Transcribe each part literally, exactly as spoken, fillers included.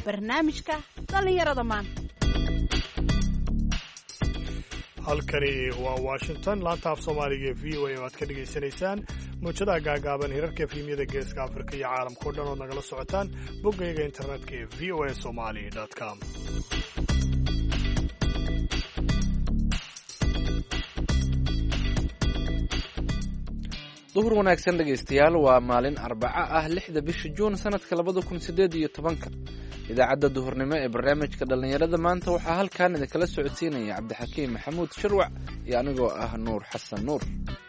barnaamijka dhallinyarada maanta. halkani waa washington laanta af soomaaliga ee v o a oo aad ka dhegaysanaysaan muujadaha gaagaaban hirarka efemyada geeska afrika iyo caalamka o dhan ood nagala socotaan boggayaga internetka ee v o a somali com. duhur wanaagsan dhegaystayaal, waa maalin arbaco ah lixda bisha juun sanadka labada kun sideed iyo tobanka. idaacadda duhurnimo ee barnaamijka dhallinyarada maanta waxaa halkan idinkala socodsiinaya cabdixakiim maxamuud shirwac iyo anigoo ah nuur xasan nuur.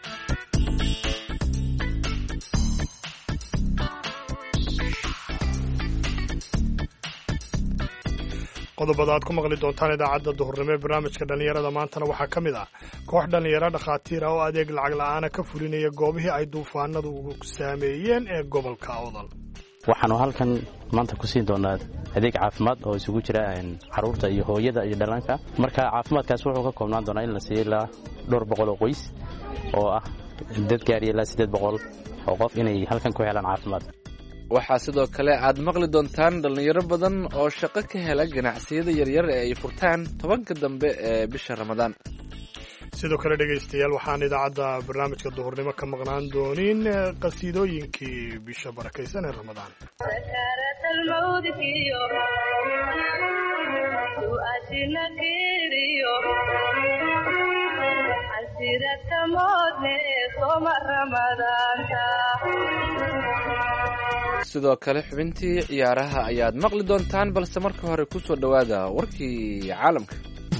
qodobada aad ku maqli doontaan idaacadda duhurnimo ee barnaamijka dhallinyarada maantana waxaa ka mid ah koox dhallinyaro dhakhaatiir ah oo adeeg lacag la'aana ka fulinaya goobihii ay duufaanadu saameeyeen ee gobolka awdal. waxaanu halkan maanta ku siin doonaa adeeg caafimaad oo isugu jira caruurta iyo hooyada iyo dhallaanka. marka caafimaadkaas wuxuu ka koobnaan doonaa in la siiyo ilaa dhowr boqol oo qoys oo ah dad gaariya ilaa siddeed boqol oo qof inay halkan ku helaan caafimaad. waxaa sidoo kale aad maqli doontaan dhallinyaro badan oo shaqo ka hela ganacsiyada yaryar ee ay furtaan tobanka dambe ee bisha ramadaan. sidoo kale dhegaystayaal, waxaan idaacadda barnaamijka duhurnimo ka maqnaan doonin qasiidooyinkii bisha barakaysan ee ramadaan. sidoo kale xubintii ciyaaraha ayaad maqli doontaan, balse marka hore ku soo dhowaada warkii caalamka.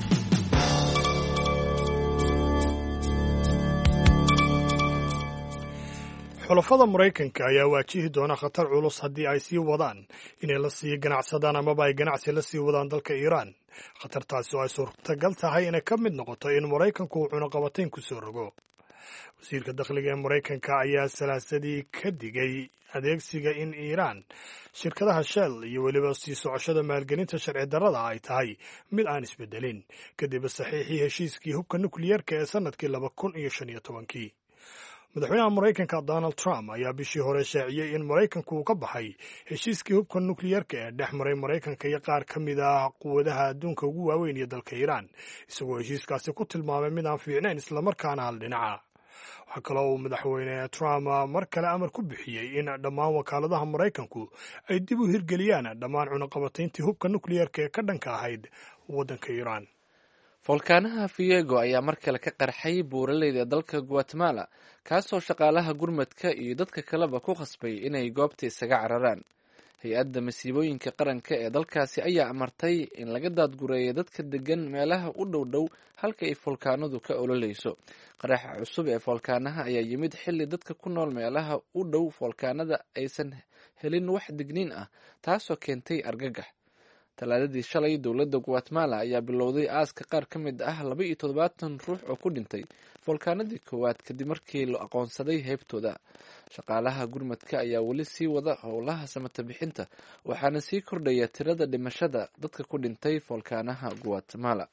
xulafada Maraykanka ayaa waajihi doona khatar culus haddii ay sii wadaan inay la sii ganacsadaan amaba ay ganacsi la sii wadaan dalka Iiraan. khatartaasi oo ay suurtagal tahay inay ka mid noqoto in Maraykanku uu cunaqabatayn ku soo rogo. wasiirka dakhliga ee Maraykanka ayaa salaasadii ka digay adeegsiga in Iiraan shirkadaha Shell iyo weliba sii socoshada maalgelinta sharci darrada ay tahay mid aan isbedelin kadib saxiixii heshiiskii hubka nukliyeerka ee sanadkii laba kun iyo shan iyo tobankii. madaxweynaha Maraykanka Donald Trump ayaa bishii hore shaaciyey in Maraykanku uu ka baxay heshiiskii hubka nukliyeerka ee dhex maray Maraykanka iyo qaar ka mid ah quwadaha adduunka ugu waaweyn iyo dalka Iiraan, isagoo heshiiskaasi ku tilmaamay mid aan fiicnayn islamarkaana hal dhinaca. waxaa kaloo uu madaxweyne Trump mar kale amar ku bixiyey in dhammaan wakaaladaha Maraykanku ay dib u hirgeliyaan dhammaan cunaqabatayntii hubka nukliyeerka ee ka dhanka ahayd waddanka Iiraan. foolkaanaha Fuego ayaa mar kale ka qarxay buuraleyda dalka Guatemala, kaasoo shaqaalaha gurmadka iyo dadka kaleba ku khasbay inay goobta isaga cararaan. hay-adda masiibooyinka qaranka ee dalkaasi ayaa amartay in laga daadgureeyo dadka degan meelaha u dhow dhow halka ay foolkaanadu ka ololeyso. qaraxa cusub ee foolkaanaha ayaa yimid xilli dadka ku nool meelaha u dhow foolkaanada aysan helin wax digniin ah, taasoo keentay argagax. talaadadii shalay dowladda Guatemala ayaa bilowday aaska qaar ka mid ah laba iyo toddobaatan ruux oo ku dhintay foolkaanadii koowaad kadib markii la aqoonsaday heybtooda. shaqaalaha gurmadka ayaa weli sii wada howlaha samata bixinta, waxaana sii kordhaya tirada dhimashada dadka ku dhintay foolkaanaha Guatemala.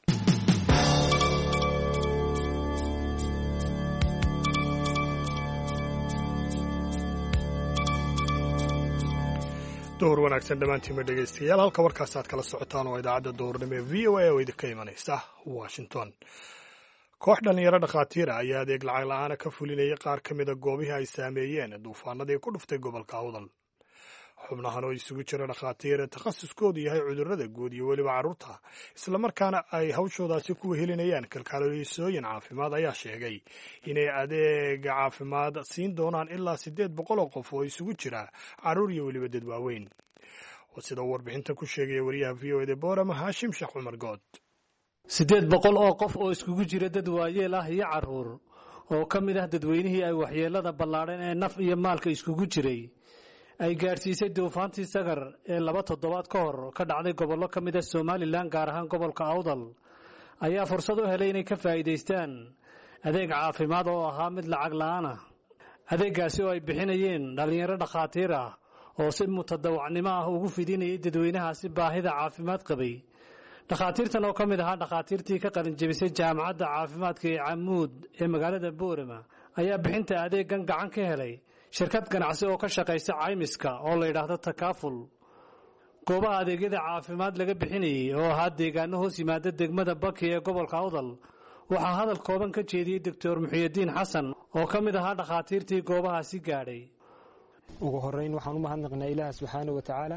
duhur wanaagsan dhammaantiinma dhegaystayaal, halka warkaas aad kala socotaan oo idaacadda duhurnimo ee v o a oo idinka imanaysa Washington. koox dhallinyaro dhakhaatiira ayaa adeeg lacag la'aana ka fulinaya qaar ka mida goobihii ay saameeyeen duufaanadii ku dhuftay gobolka awdal. xubnahan oo isugu jira dhakhaatiir takhasuskoodu yahay cudurrada guud iyo weliba carruurta, islamarkaana ay hawshoodaasi ku wehelinayaan kalkaalisooyin caafimaad, ayaa sheegay inay adeega caafimaad siin doonaan ilaa siddeed boqol oo qof oo isugu jira carruur iyo weliba dad waaweyn. sida uu warbixinta ku sheegaya wariyaha v o a boorama haashim sheekh cumar good. siddeed boqol oo qof oo isugu jira dad waayeel ah iyo carruur oo ka mid ah dadweynihii ay waxyeelada ballaadhan ee naf iyo maalka iskugu jiray ay gaadhsiisay duufaantii sagar ee laba toddobaad ka hor ka dhacday gobollo ka mid ah Somaliland, gaar ahaan gobolka awdal, ayaa fursad u helay inay ka faa'iidaystaan adeeg caafimaad oo ahaa mid lacag la'aan ah. adeeggaasi oo ay bixinayeen dhallinyaro dhakhaatiir ah oo si mutadawacnimo ah ugu fidinayay dadweynahaasi baahida caafimaad qabay. dhakhaatiirtan oo ka mid ahaa dhakhaatiirtii ka qalin jebisay jaamacadda caafimaadka ee Camuud ee magaalada Boorama ayaa bixinta adeegan gacan ka helay shirkad ganacsi oo ka shaqaysa caymiska oo la yiraahdo Takaaful. goobaha adeegyada caafimaad laga bixinayay oo ahaa deegaano hoos yimaada degmada Baki ee gobolka Awdal waxaa hadal kooban ka jeediyey doctor Muxyidiin Xasan oo ka mid ahaa dhakhaatiirtii goobahaasi gaadhay. ugu horeyn waxaan u mahadnaqnaa Ilaahay subxaanahu wa ta'ala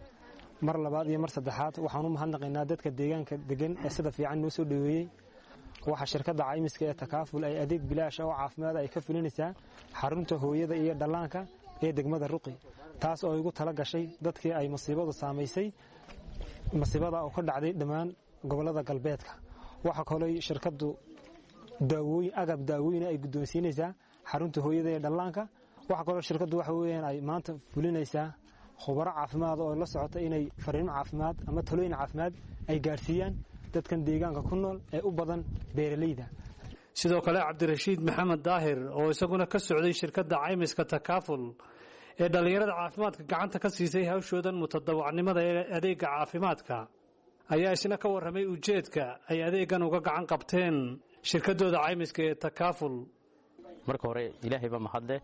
mar labaad iyo mar saddexaad waxaan u mahadnaqnaa dadka deegaanka degan ee sida fiican noo soo dhaweeyay. waxa shirkadda caymiska ee Takaaful ay adeeg bilaash ah oo caafimaad ay ka fulinaysaa xarunta hooyada iyo dhallaanka ee degmada Ruqi taas oo igu tala gashay dadkii ay masiibadu saameysay masiibada oo ka dhacday dhammaan gobolada galbeedka. waxa kale shirkaddu daawooyin agab daawooyin ay guddoonsiinaysaa xarunta hooyada ee dhallaanka. waxa kale shirkaddu waxa weeyaan ay maanta fulinaysaa khubaro caafimaad oo la socota inay fariin caafimaad ama talooyin caafimaad ay gaarsiiyaan dadkan deegaanka ku nool ee u badan beeralayda. sidoo kale Cabdirashiid Maxamed Daahir oo isaguna ka socday shirkadda caymiska Takaaful ee dhalinyarada caafimaadka gacanta ka siisay hawshoodan mutadawacnimada ee adeega caafimaadka ayaa isna ka warramay ujeedka ay adeegan uga gacan qabteen shirkadooda caymiska ee Takaaful. marka hore Ilaahay ba mahadle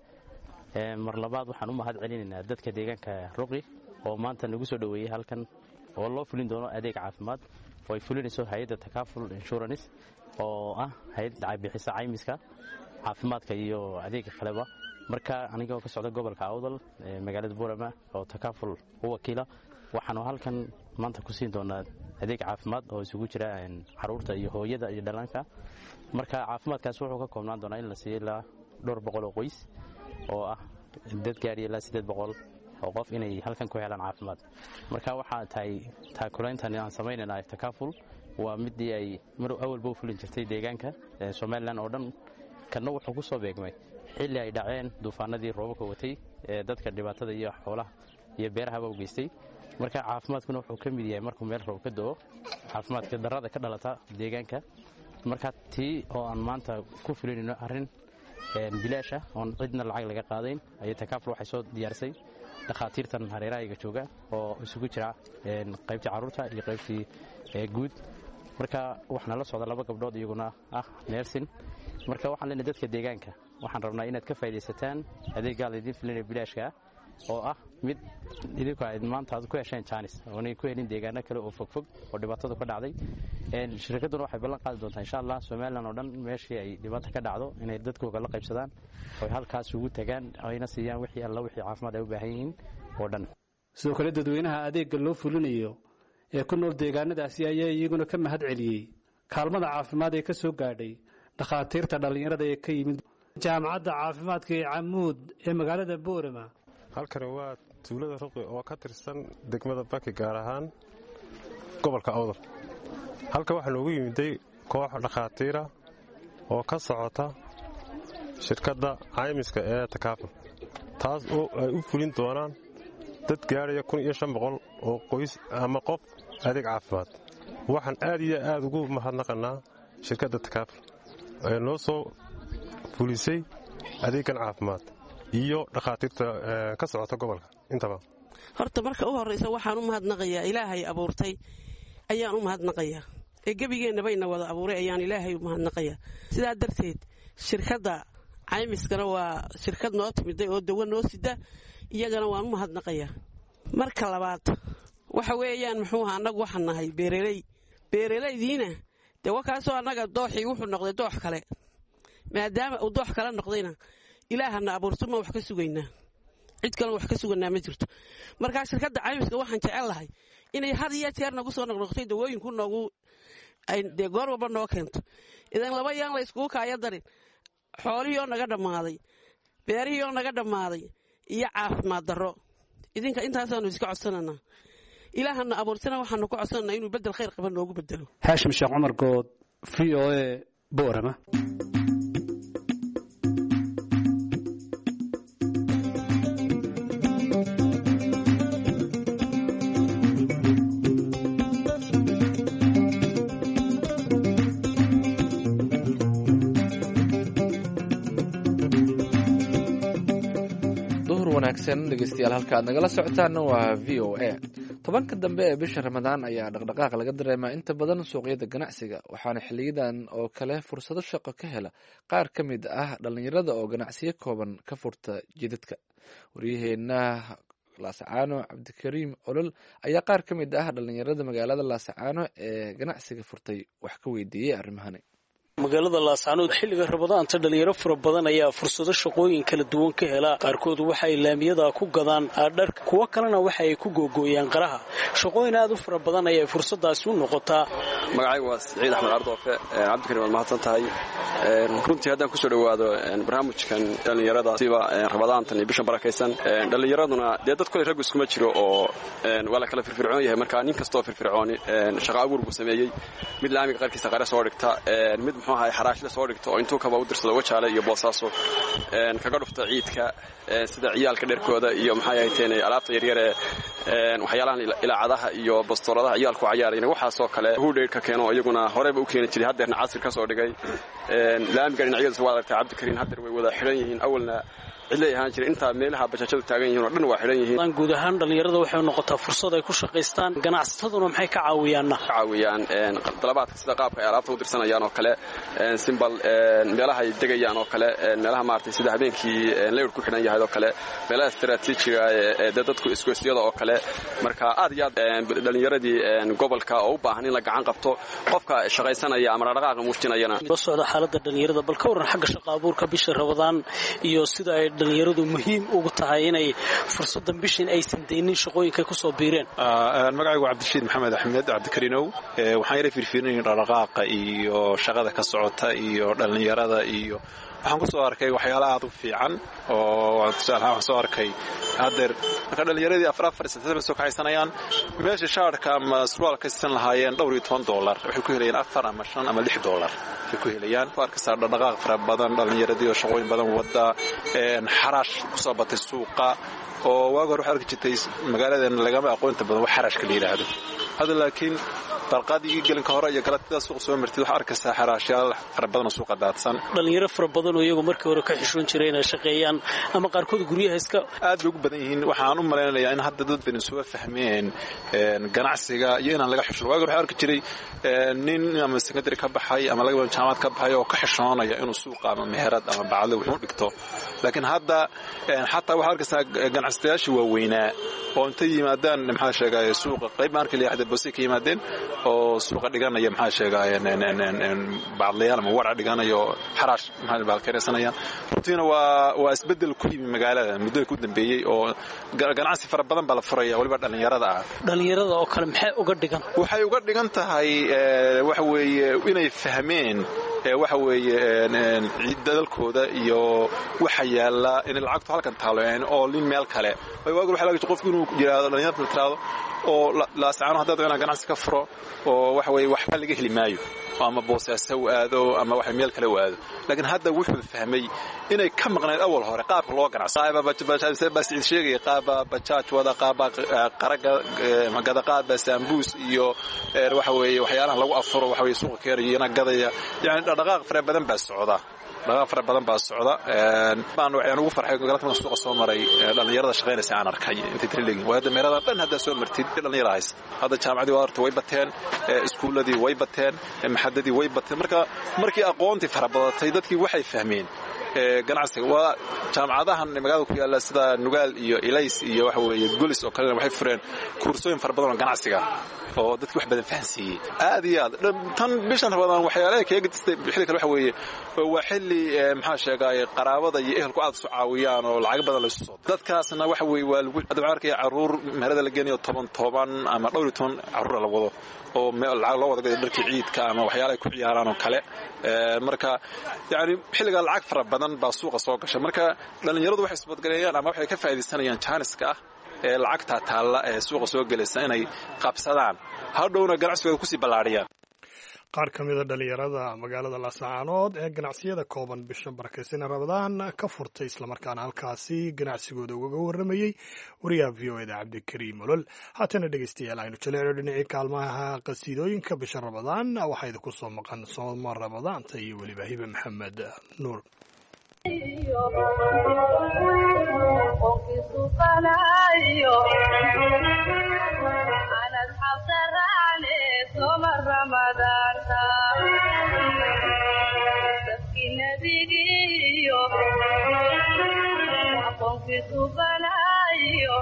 mar labaad waxaan u mahad celinaynaa dadka deegaanka Ruqi oo maanta nagu soo dhaweeyay halkan oo loo fulin doono adeeg caafimaad oo ay fulinayso hay'adda Takaaful Insurance oo ah hay'ad bixisa caymiska caafimaadka iyo adeeg qalaba. marka aniga oo ka socda gobolka Awdal magaalada Boorama oo Takaaful u wakiila waxaan halkan maanta ku siin doonaa adeeg caafimaad oo isugu jira caruurta iyo hooyada iyo dhallaanka. marka caafimaadkaas wuxuu ka koobnaan doonaa in la siiyo ilaa dhowr boqol oo qoys oo ah dad gaari ilaa siddeed boqol oo qof inay halkan ku helaan caafimaad. marka waxa tahay taakulayntan aan sameynayna Takaaful waa midii ay mar awalba u fulin jirtay deegaanka Soomaaliland oo dhan kana wuxuu ku soo beegmay xilli ay dhaceen duufaanadii roobka watay ee dadka dhibaatada iyo xoolaha iyo beeraha u geystay. marka caafimaadkuna wuxuu ka mid yahay markuu meel roob ka da'o caafimaadka darrada ka dhalata deegaanka. marka tii oo aan maanta ku fulinayno arrin bilaash ah oo cidna lacag laga qaadayn ay Takaaful waxay soo diyaarsay dhakhaatiirtan hareeraha jooga oo isugu jira qaybta caruurta iyo qaybtii guud. marka waxna la socda laba gabdhood iyaguna ah nursing. marka waxaan leenahay dadka deegaanka waxaan rabnaa inaad ka faa'iideysataan adeegga idin filinay bilaashka oo ah mid idinku ay maanta ku hesheen chance oo ay ku helin deegaano kale oo fogfog oo dhibaatada ka dhacday. een shirkaduna waxay ballan qaadi doontaa insha Allah Soomaaliland oo dhan meeshii ay dhibaato ka dhacdo inay dadkooda la qaybsadaan oo halkaas ugu tagaan ayna siiyaan wixii alla wixii caafimaad ay u baahan yihiin oo dhan. sidoo kale dadweynaha adeegga loo fulinayo ee ku nool deegaanadaasi ayaa iyaguna ka mahad celiyay kaalmada caafimaad ee ka soo gaadhay dhakhaatiirta dhalinyarada ee ka yimid jaamacadda caafimaadka ee Camuud ee magaalada Boorama. halkan waa tuulada Ruqi oo ka tirsan degmada Baki gaar ahaan gobolka Awdal. halka waxa loogu yimiday koox dhakhaatiir ah oo ka socota shirkadda caymiska ee Takaaful taas oo ay u fulin doonaan dad gaaraya kun iyo shan boqol oo qoys ama qof adeeg caafimaad. waxaan aad iyo aad ugu mahadnaqanaa shirkadda Takaaful ee noo soo fulisay adeegan caafimaad iyo dhakhaatiirta ka socota gobolka intaba. horta marka u horeysa waxaan u mahadnaqayaa Ilaahay abuurtay ayaan u mahadnaqayaa ee gabigeena bayna wada abuuray ayaan Ilaahay u mahadnaqayaa. sidaa darteed shirkadda caymiskana waa shirkad noo timiday oo dawo noo sida iyagana waan u mahadnaqayaa. marka labaad waxa weeyaan muxuu ahaa anagu waxaan nahay beeraley beeralaydiina dawo kaasoo anaga dooxii wuxuu noqday doox kale maadaama uu doox kale noqdayna ilaahana abuurto ma wax ka sugaynaa cid kale wax ka suganaa ma jirto. marka shirkadda caymiska waxaan jecel lahay inay had iyo jeer nagu soo noqnoqtay dawooyinku nagu ay de goor walba noo keento idan laba yaan la isku kaaya darin xoolihii oo naga dhamaaday beerihii oo naga dhamaaday iyo caafimaad darro idinka intaasaanu iska codsananaa ilaahana abuurtana waxaanu ku codsananaa inuu bedel khayr qaban noogu bedelo. Haashim Sheekh Cumar Good V O A Boorama. dhegeystayaal halka aad nagala socotaan waa V O A. tobanka dambe ee bisha Ramadaan ayaa dhaqdhaqaaq laga dareemaa inta badan suuqyada ganacsiga waxaana xilliyadan oo kale fursado shaqo ka hela qaar ka mid ah dhalinyarada oo ganacsiyo kooban ka furta jidadka. waryaheena laasacaano cabdikariim olol ayaa qaar ka mid ah dhallinyarada magaalada laasacaano ee ganacsiga furtay wax ka weydiiyey arrimahani. magaalada laascaanood xilliga rabadaanta dhalinyaro fara badan ayaa fursado shaqooyin kala duwan ka hela. qaarkood waxa ay laamiyada ku gadaan dharka, kuwo kalena waxa ay ku googooyaan qaraha. shaqooyin aad u fara badan ayay fursadaasi u noqotaa. magacaygu waa Saciid Axmed Ardoofe. cabdikariim waad mahadsan tahay. runtii haddaan kusoo dhowaado barnaamijkan dhalinyarada siba rabadaantan iyo bishan barakaysan, dhalinyaraduna dee dadkooda raggu iskuma jiro oo waa la kala firfircoon yahay. marka nin kastoo firfircooni shaqo abuur buu sameeyey. mid laamiga qaarkiisa qare soo dhigta, mid muxuu ahay xaraashida soo dhigto oo intuu kaba u dirsado wajaale iyo boosaaso kaga dhufta ciidka sida ciyaalka dherkooda iyo maxay ahayteen alaabta yaryar ee waxyaalahan ilaacadaha iyo bastooladaha ciyaalku cayaarayna waxaasoo kale hudheedka keeno iyaguna horeyba u keeni jiray haddeerna casir ka soo dhigay. laamiga dhinacyadiisa waa aragtay cabdikariin haddeer way wada xidhan yihiin. awalna cidlay ahaan jiray intaa meelaha bajaajadu taagan yihiin oo dhan waa xidhan yihiin. guud ahaan dhalinyarada waxay noqotaa fursad ay ku shaqaystaan. ganacsataduna maxay ka caawiyaanna ka caawiyaan dalabaadka sida qaabka ay alaabta u dirsanayaan oo kale, simbal meelaha ay degayaan oo kale, meelaha maartay sida habeenkii leer ku xidhan yahay oo kale, meelaha istaraatiijiga ee dadku isgoostiyada oo kale. marka aad iyo aad dhalinyaradii gobolka oo u baahan in la gacan qabto qofka shaqaysanaya ama dhaqaaqa muujinayana. la socda xaaladda dhalinyarada bal ka waran xagga shaqo abuurka bisha Ramadaan iyo sida ay dhalinyaradu muhiim ugu tahay inay fursadan bishan aysan deynin shaqooyinka ku soo biireen. magacaygu Cabdishiid Maxamed Axmed Cabdikariinow. waxaan yara fiirfiirinay dhaqaaqa iyo shaqada ka socota iyo dhalinyarada iyo waxaan ku soo arkay waxyaalo aad u fiican oo waxaan soo arkay hadeer marka dhalinyaradii afar afar saddex soo kaxaysanayaan meesha shaarka ama surwaalka sisan lahaayeen dhowr iyo toban dollar waxay ku helayaan afar ama shan ama lix dollar waxay ku helayaan farka saar dhaqaaq fara badan dhalinyaradii oo shaqooyin badan wada een xaraash ku soo batay suuqa oo waaga hore arki jirtay magaaladan lagama aqoonta badan wax xaraashka la yiraahdo. hada laakiin farqadii gelin ka hore iyo galabtada suuq soo martay wax arkaysaa xaraashyaal fara badan oo suuqa daadsan. dhalinyaro fara badan oo iyagu markii hore ka xishoon jiray inay shaqeeyaan ama qaarkood guryaha iska aad ugu badan yihiin. waxaan u maleynayaa in hadda dad badan soo fahmeen een ganacsiga iyo inaan laga xisho. waaga hore arki jiray nin ama secondary ka baxay ama laga jaamacad ka baxay oo ka xishoonaya inuu suuqa ama meherad ama bacdo wax u dhigto. laakiin hadda xataa wax arkaysaa ganacsiyaasha waaweynaa oo inta yimaadaan maxaa sheegay suuqa qayb markii la yiraahdo boosay ka yimaadeen oo suuqa dhiganaya maxaa sheegay bacdlayaal ama warac dhiganayo xaraash maxaa baalkeenayaan. runtiina waa waa isbedel ku yimi magaalada muddo ku dambeeyay oo ganacsi fara badan baa la furaya waliba dhalinyarada ah. dhalinyarada oo kale maxay uga dhigan waxay uga dhigan tahay waxa weeye inay fahmeen waxa weeye dalkooda iyo waxa yaala in lacagtu halkan taaleen oo lin meel kale way waagu waxa laga qofku inuu jiraado dhalinyarada tiraado oo la saacano hadda inaan ganacsi ka furo oo waxa weeye waxba laga heli maayo ama boosaaso aado ama waxa meel kale aado. laakiin hadda wuxuu fahmay inay ka maqnaan awal hore qaabka loo ganacsado bajaaj bas sheegay qaaba bajaaj wada qaaba qaraga magada qaaba sambuus iyo waxa weeye waxyaalaha lagu afuro waxa weeye suuqa keerayna gadaya yani dhaqaaq fara badan baa socda dhaqaaq fara badan baa socda. baan waxaan ugu farxay galabta suuqa soo maray dhalinyarada shaqeynaysa aan arkay inta trilling wada meerada dhan hadda soo martid dhalinyarahays hadda jaamacadii waarta way bateen iskuuladii way bateen maxadadii way bateen marka markii aqoonti fara badatay dadkii waxay fahmeen ganacsiga waa jaamacadahan magaalada ku yaala sida Nugaal iyo Ilays iyo waxa weeye Gulis oo kale waxay fureen koorsooyin fara badan oo ganacsiga oo dadku wax badan fahansiiyay. aad iyo aad tan bishan rabadaan waxyaalaha ka eegtay xilli kale waxa weeye waa xilli maxaa sheegay qaraabada iyo ehelku aad soo caawiyaan oo lacag badan la soo dadkaasna waxa weeye waa lagu adabcaarkay caruur meherada la geenayo toban toban ama dhowr iyo toban caruur la wado oo lacag loo wada dharkii ciidka ama waxyaalaha ku ciyaaraan oo kale. marka yaani xilliga lacag fara badan baa suuqa soo gashay. marka dhalinyaradu waxay isbadgalayaan ama waxay ka faa'iideysanayaan jaaniska ah ee lacagta taala ee suuqa soo galaysa inay qabsadaan hadhowna ganacsiga ku sii balaariyaan. qaar ka mid a dhalinyarada magaalada Laascaanood ee ganacsiyada kooban bisha barakeysan Ramadaan ka furtay isla markaana halkaasi ganacsigooda uga waramayay wariyaha V O A da Cabdikariim Olol. haatana dhageystayaal aynu jaleeco dhinacii kaalmaha qasiidooyinka bisha Ramadaan waxaa idinku soo maqan sooma Ramadaanta iyo weliba Hibe Maxamed Nuur. Soma Ramadan ta Sabki nabigiyo Aqoon fi subanayo iyo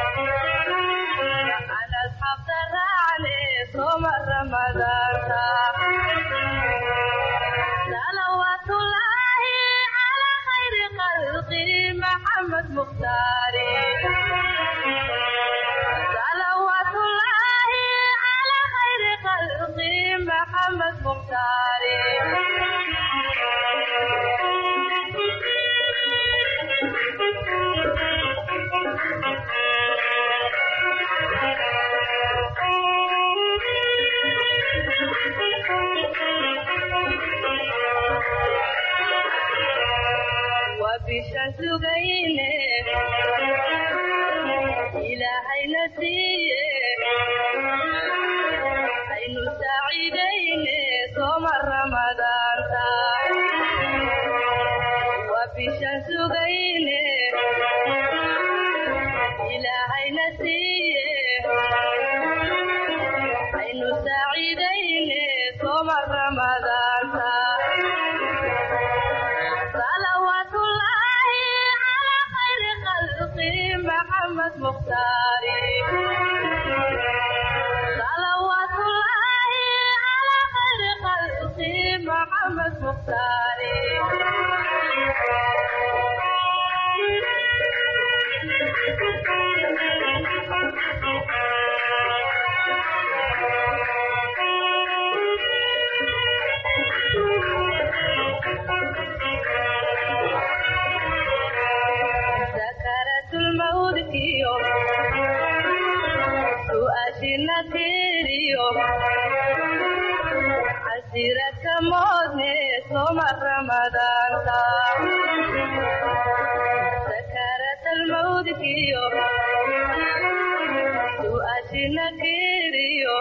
ana asxaabta raacne sooma ramadaanka salawaatullaahi calaa khayri khalqi maxamed mukhtaari salawaatullaahi calaa khayri khalqi maxamed mukhtaari bishaan sugayne ilaahayna siiye aynu saaciidayne sooma ramadaanka waa bishaan sugayne ilaahayna siiye aynu saaciidayne sooma ramadaanka محمد مختاري صلوات الله على خير خلقه محمد مختاري su'aashina tiriyo casiraka moodne sooma ramadaanka sakarat almawdkiyo su'aashina tiriyo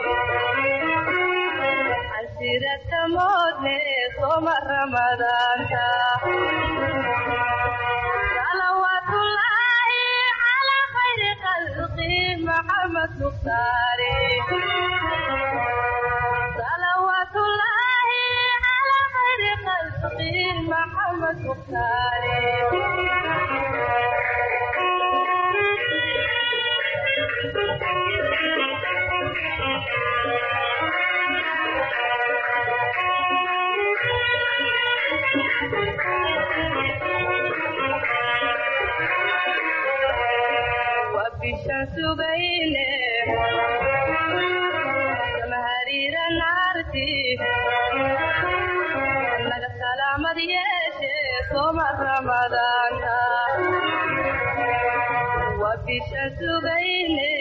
casiraka moodne sooma ramadaanka محمد مختاري صلوات الله على خير خلقه محمد مختاري bishaan sugayne samahariira naarti naga salaamad yeeshe sooma ramadaanka waa bishaan sugayne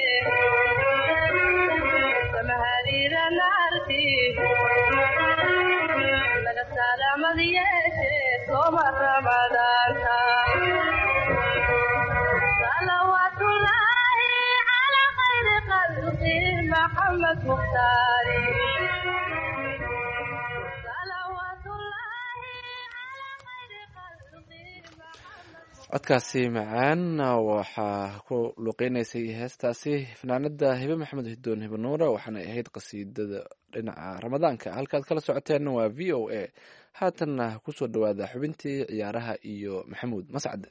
samahariira naarti naga salaamad yeeshe sooma ramadaanka محمد مختاري codkaasi macaan waxaa ku luuqeynaysay heestaasi fanaanada hibe maxamed hidoon hibe nuura waxaana ahayd qasiidada dhinaca ramadaanka halkaad kala socoteen waa v o a haatanna kusoo dhawaada xubintii ciyaaraha iyo maxamuud mascad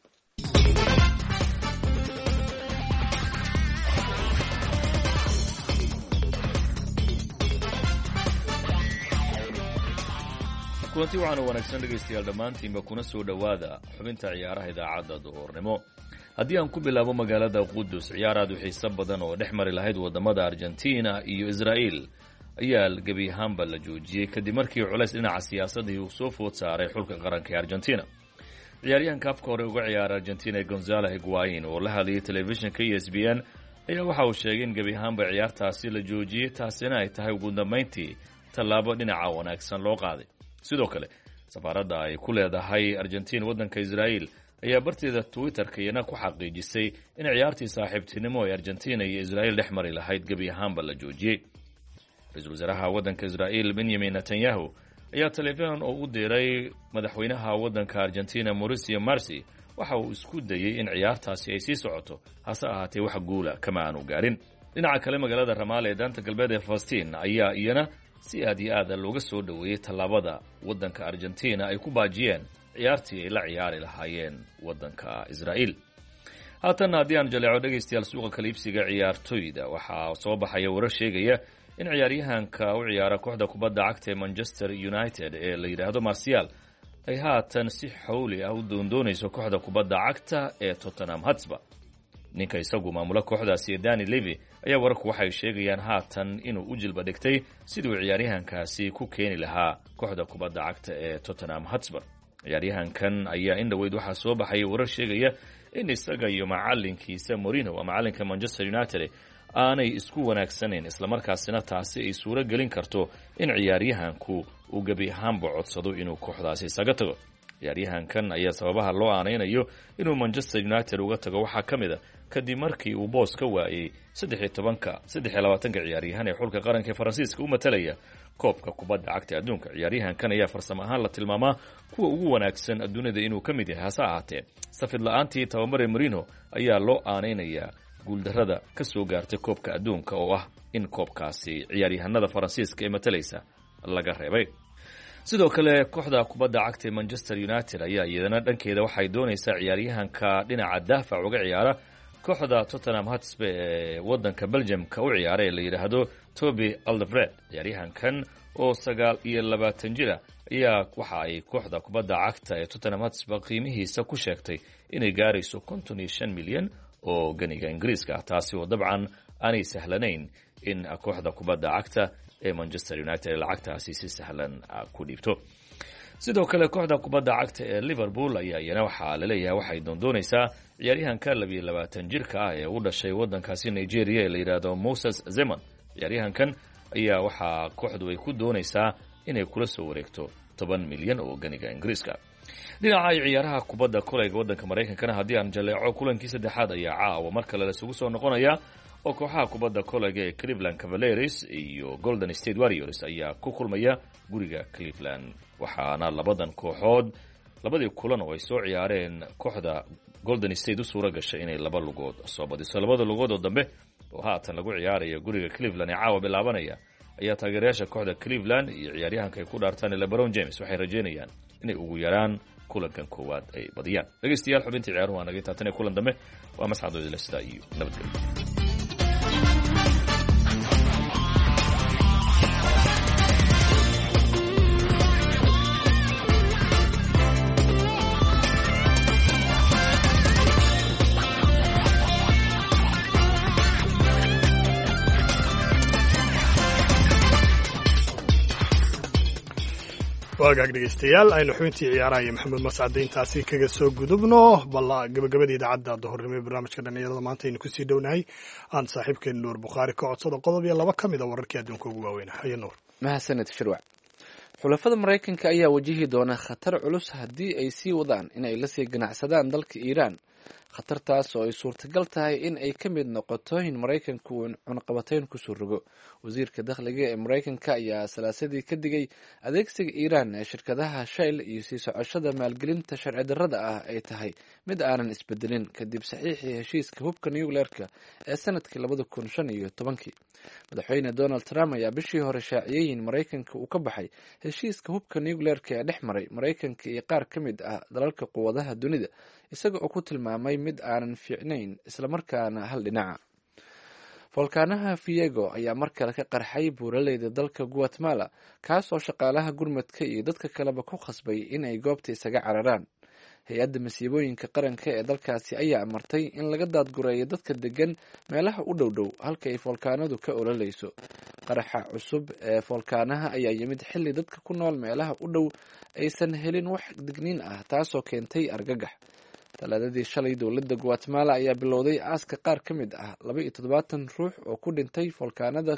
kulanti waxaana wanaagsan dhegaystayaal dhammaantiinba kuna soo dhowaada xubinta ciyaaraha idaacadda duhurnimo haddii aan ku bilaabo magaalada qudus ciyaar aad u xiiso badan oo dhex mari lahayd waddamada argentina iyo israa'iil ayaa gebi ahaanba la joojiyey kadib markii culays dhinaca siyaasadii uu soo food saaray xulka qaranka ee argentina ciyaaryahanka afka hore uga ciyaara argentina gonzalo higuain oo la hadlayay telefishinka e s b n ayaa waxa uu sheegay in gebi ahaanba ciyaartaasi la joojiyey taasina ay tahay ugu dambayntii tallaabo dhinaca wanaagsan loo qaaday sidoo kale safaaradda ay ku leedahay argentina waddanka israa'iil ayaa barteeda twitterka iyana ku xaqiijisay in ciyaartii saaxiibtinimo ee argentina iyo israa'iil dhex mari lahayd gebi ahaanba la joojiyey ra-iisul wasaaraha waddanka israa'iil benyamin netanyahu ayaa taleefon oo u diray madaxweynaha waddanka argentina mauricio marsi waxa uu isku dayey in ciyaartaasi ay sii socoto hase ahaatee wax guula kama aanu gaarin dhinaca kale magaalada ramaale ee daanta galbeed ee falastiin ayaa iyana si aad iyo aada looga soo dhoweeyey tallaabada waddanka argentina ay ku baajiyeen ciyaartii ay la ciyaari lahaayeen waddanka israa'iil haatanna haddii aan jaleeco dhegaystayaal suuqa kaliibsiga ciyaartoyda waxaa soo baxaya warar sheegaya in ciyaaryahanka u ciyaara kooxda kubadda cagta ee manchester united ee la yidhaahdo marcial ay haatan si xawli ah u doondoonayso kooxda kubadda cagta ee tottenham hotspur. ninka isagu maamula kooxdaasi ee Dani Levy ayaa wararku waxay sheegayaan haatan inuu u jilba dhigtay sidii uu ciyaaryahankaasi ku keeni lahaa kooxda kubadda cagta ee Tottenham Hotspur. ciyaaryahankan ayaa in dhaweyd waxaa soo baxay warar sheegaya in isaga iyo macalinkiisa Mourinho waa macalinka Manchester United aanay isku wanaagsanayn, islamarkaasina taasi ay suuro gelin karto in ciyaaryahanku uu gabi ahaanba codsado inuu kooxdaasi isaga tago. ciyaaryahankan ayaa sababaha loo aanaynayo inuu Manchester United uga tago waxaa ka mid a kadib markii uu boos ka waayay saddex iyo tobanka saddex iyo labaatanka ciyaaryahan ee xulka qaranka ee Faransiiska u matalaya koobka kubadda cagta adduunka. ciyaaryahankan ayaa farsamo ahaan la tilmaamaa kuwa ugu wanaagsan adduunyada inuu ka mid yahay, hase ahaatee safid la'aantii tababare Mourinho ayaa loo aanaynayaa guuldarrada ka soo gaartay koobka adduunka oo ah in koobkaasi ciyaaryahanada Faransiiska ee matalaysa laga reebay. sidoo kale kooxda kubadda cagta ee Manchester United ayaa iyadana dhankeeda waxay doonaysaa ciyaaryahanka dhinaca daafac uga ciyaara kooxda Tottenham Hotspur ee wadanka Belgium-ka u ciyaara ee la yiraahdo Toby Alderweireld. ciyaaryahankan oo sagaal iyo labaatan jir ah ayaa waxa ay kooxda kubadda cagta ee Tottenham Hotspur qiimihiisa ku sheegtay inay gaarayso konton iyo shan milyan oo ganiga Ingiriiska ah, taasi oo dabcan aanay sahlanayn in kooxda kubadda cagta ee Manchester United lacagtaasi si sahlan ku dhiibto. sidoo kale kooxda kubadda cagta ee Liverpool ayaa iyana waxaa la leeyahay waxay doondoonaysaa ciyaaryahanka laba iyo labaatan jirka ah ee u dhashay wadankaasi Nigeria ee la yiraahdo Moses Zeman. ciyaaryahankan ayaa waxaa kooxdu ay ku doonaysaa inay kula soo wareegto toban milyan oo ganiga Ingiriiska. dhinaca ciyaaraha kubadda kolayga wadanka Mareykankana haddii aan jaleeco kulankii saddexaad ayaa caawa mar kale la isugu soo noqonaya oo kooxaha kubadda kolayga ee Cleveland Cavaliers iyo Golden State Warriors ayaa ku kulmaya guriga Cleveland, waxaana labadan kooxood labadii kulan oo ay soo ciyaareen kooxda Golden State u suura gashay inay laba lugood soo badiso. labada lugood oo dambe oo haatan lagu ciyaarayo guriga Cleveland ee caawa bilaabanaya ayaa taageerayaasha kooxda Cleveland iyo ciyaaryahanka ay ku dhaartaan LeBron James waxay rajeynayaan inay ugu yaraan kulankan koowaad ay badiyaan. dhageystayaal xubintii ciyaaruhu waa naga taatan ee kulan dambe waa masxadoodii la sidaa iyo nabadgelyo. waagaag dhegeystayaal aynu xubintii ciyaaraha iyo maxamed mascade intaasi kaga soo gudubno balla gabagabada idaacadda duhurnimo ee barnaamijka dhalinyarada maanta aynu kusii dhownahay aan saaxiibkeen nuur bukhaari ka codsada qodob iyo laba ka mid a wararkii adduunka ugu waaweyn. haye nuur. mahadsaned shirwac. xulafada Mareykanka ayaa wajihi doona khatar culus haddii ay sii wadaan in ay la sii ganacsadaan dalka Iiraan, khatartaas oo ay suurtagal tahay in ay ka mid noqoto in Mareykanku uu cunaqabatayn ku soo rogo. wasiirka dakhliga ee Mareykanka ayaa salaasadii ka digay adeegsiga Iiraan ee shirkadaha Shell iyo sii socoshada maalgelinta sharci darrada ah ay tahay mid aanan isbedelin kadib saxiixii heshiiska hubka nuclearka ee sanadkii labada kun shan iyo tobankii. madaxweyne Donald Trump ayaa bishii hore shaaciyay in Mareykanka uu ka baxay heshiiska hubka nuclearka ee dhex maray Mareykanka iyo qaar ka mid ah dalalka quwadaha dunida, isaga oo ku tilmaamay mid aanan fiicnayn islamarkaana hal dhinaca. volkaanaha Fuego ayaa mar kale ka qarxay buuraleyda dalka Guatemala, kaas oo shaqaalaha gurmadka iyo dadka kaleba ku khasbay in ay goobta isaga cararaan. hay-adda masiibooyinka qaranka ee dalkaasi ayaa amartay in laga daadgureeyo dadka degan meelaha u dhow dhow halka ay volkaanadu ka ololeyso. qaraxa cusub ee volkaanaha ayaa yimid xilli dadka ku nool meelaha u dhow aysan helin wax digniin ah, taasoo keentay argagax. talaadadii shalay dowladda Guatemala ayaa bilowday aaska qaar ka mid ah laba iyo toddobaatan ruux oo ku dhintay volkaanada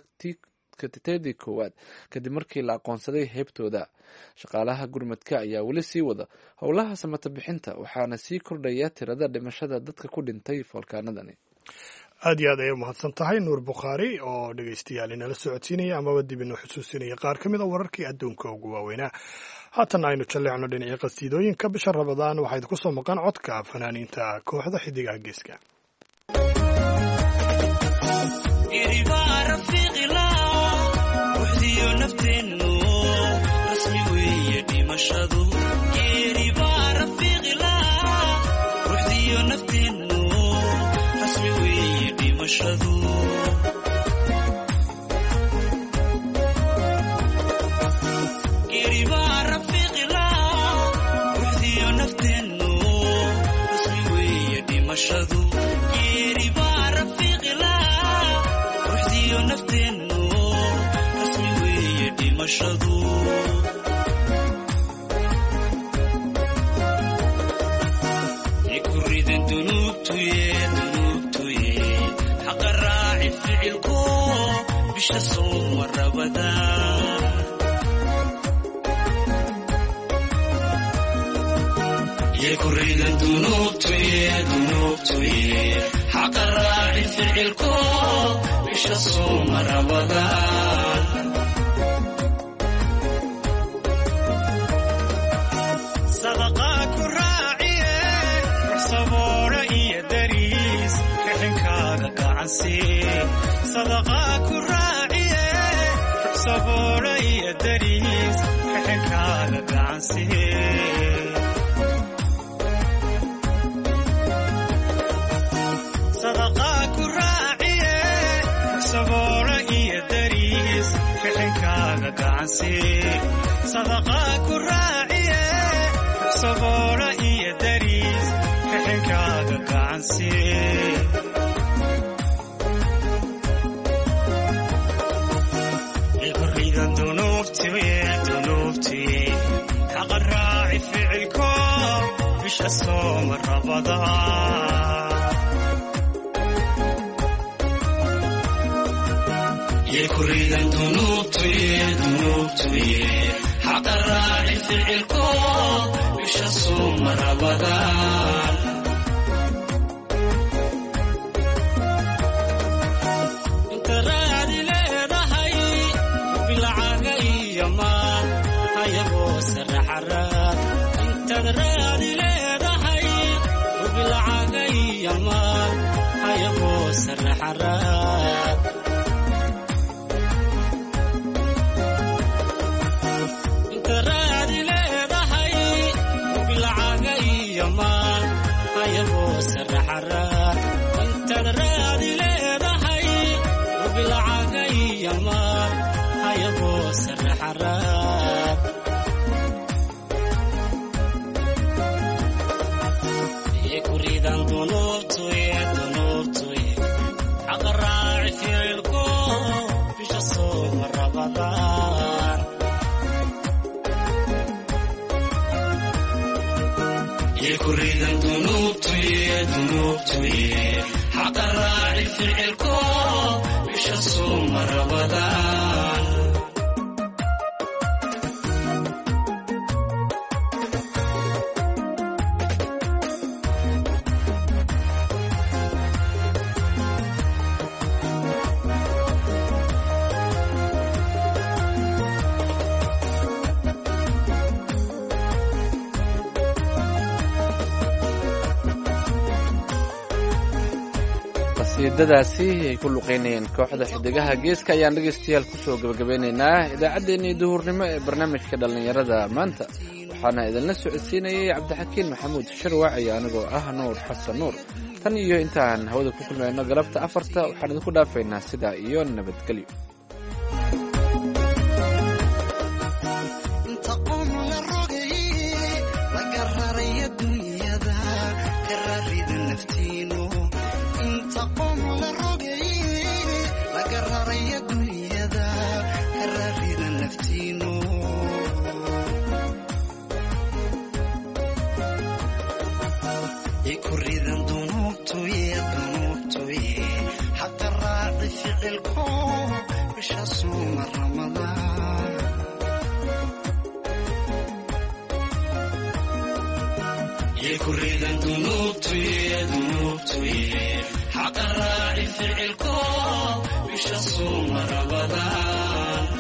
titedi koowaad kadib markii la aqoonsaday heebtooda. shaqaalaha gurmadka ayaa weli sii wada howlaha samata bixinta, waxaana sii kordhaya tirada dhimashada dadka ku dhintay volkaanadani. aad iyo aad ayay umahadsan tahay nuur bukhaari oo dhegeystayaal inala socodsiinaya amaba dib inoo xusuusinaya qaar ka mid a wararkii adduunka ugu waaweynaa. haatan aynu jalleecno dhinacii qasiidooyinka bisha Ramadaan waxaa idinku soo maqan codka fanaaniinta kooxda xidigaha geeska. Geeri baa rafiiqi laa ruuxdiyo nafteenu bisha sooma rabadaan يكريدن دنوبتي دنوبتي حق الراعي في الكون مش الصوم رمضان صدقاك الراعية صبورة إيا دريس كحن كادك عسي صدقاك الراعية صبورة إيا دريس كحن كادك عسي صدقاك الراعية صبورة إيا دريس في حنكاك عسي صدقاك الراعية صبورة إيا دريس في حنكاك عسي يقريدا دنوبتي دنوبتي حق الراعي في الكون مش الصوم رمضان يكريدا دنوبتي دنوبتي حق الراعي في الكون مش الصوم رمضان انت رادي ليدهي بالعاقية ما هيا بوس الرحرات انت رادي ليدهي بالعاقية ما هيا بوس الرحرات انت الرادي ليدهي وبالعاقية ما هيا بوس الرحرات يكريدا دنوبتي دنوبتي حق الراعي في الكون مش الصوم رمضان يكريدا دنوبتي دنوبتي حق الراعي في الكون مش الصوم رمضان qasiidadaasi ay ku luqeynayeen kooxda xidigaha geeska ayaan dhegaystayaal kusoo gabagabeynaynaa idaacaddeenii duhurnimo ee barnaamijka dhallinyarada maanta waxaana idinla socodsiinayay cabdixakiin maxamuud sharwac iyo anigoo ah nuur xasan nuur tan iyo intaan hawada ku kulmayno galabta afarta waxaan idinku dhaafaynaa sidaa iyo nabadgelyo يكريدا دنوبتي دنوبتي حق الراعي في الكون مش الصوم رمضان